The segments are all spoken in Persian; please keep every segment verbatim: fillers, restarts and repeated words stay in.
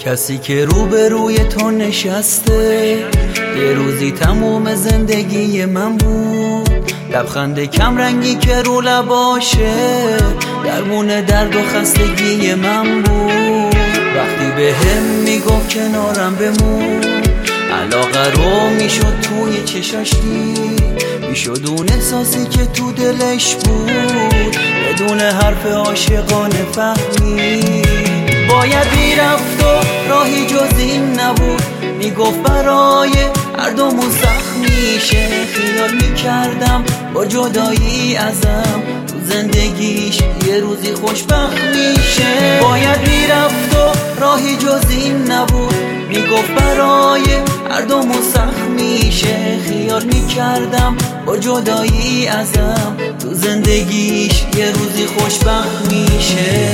کسی که روبروی تو نشسته یه روزی تموم زندگی من بود. لبخند کم رنگی که رو لباشه درمون درد و خستگی من بود. وقتی به هم میگفت کنارم بمون علاقه رو میشد توی چشاش دید، میشد اون احساسی که تو دلش بود بدون حرف عاشقانه فهمید. باید میرفت و راهی جز این نبود، میگفت برای هر دومون سخت میشه. خیال میکردم با جدایی ازم تو زندگیش یه روزی خوشبخت میشه. باید میرفت و راهی جز این نبود، میگفت برای هر دومون سخت میشه. خیال میکردم با جدایی ازم تو زندگیش یه روزی خوشبخت میشه.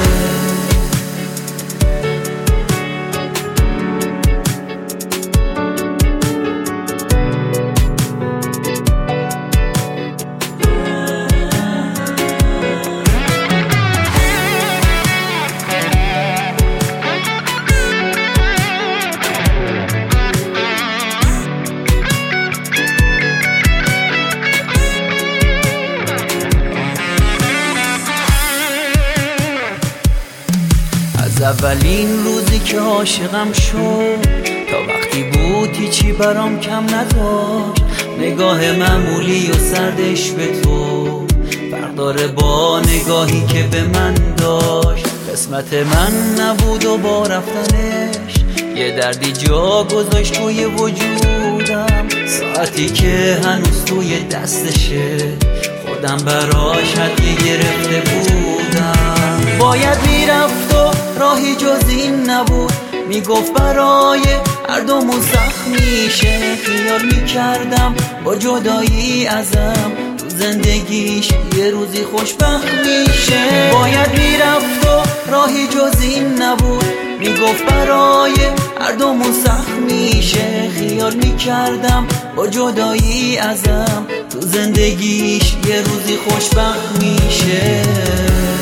از اولین روزی که عاشقم شد تا وقتی بود هیچی برام کم نذاشت. نگاه معمولی و سردش به تو فرق داره با نگاهی که به من داشت. قسمت من نبود و با رفتنش یه دردی جا گذاشت توی وجودم. ساعتی که هنوز توی دستشه خودم براش هدیه گرفته بودم. باید میرفت و راهی جز این نبود، میگفت برای هر دومون سخت میشه. خیال میکردم با جدایی ازم تو زندگیش یه روزی خوشبخت میشه. باید میرفت و راهی جز این نبود، میگفت برای هر دومون سخت میشه. خیال میکردم با جدایی ازم تو زندگیش یه روزی خوشبخت میشه.